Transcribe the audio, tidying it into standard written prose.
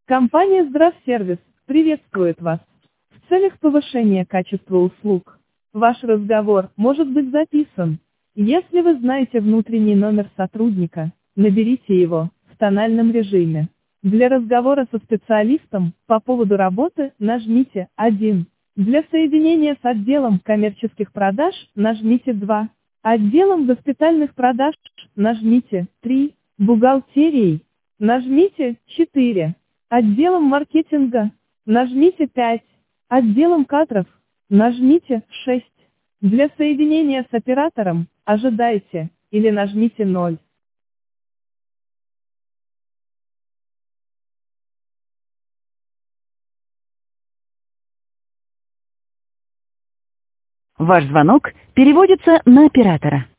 Компания «Здравсервис» приветствует вас. В целях повышения качества услуг, ваш разговор может быть записан. Если вы знаете внутренний номер сотрудника, наберите его в тональном режиме. Для разговора со специалистом по поводу работы нажмите 1. Для соединения с отделом коммерческих продаж нажмите 2. Отделом госпитальных продаж нажмите 3. Бухгалтерией нажмите 4. Отделом маркетинга нажмите 5. Отделом кадров нажмите 6. Для соединения с оператором ожидайте или нажмите 0. Ваш звонок переводится на оператора.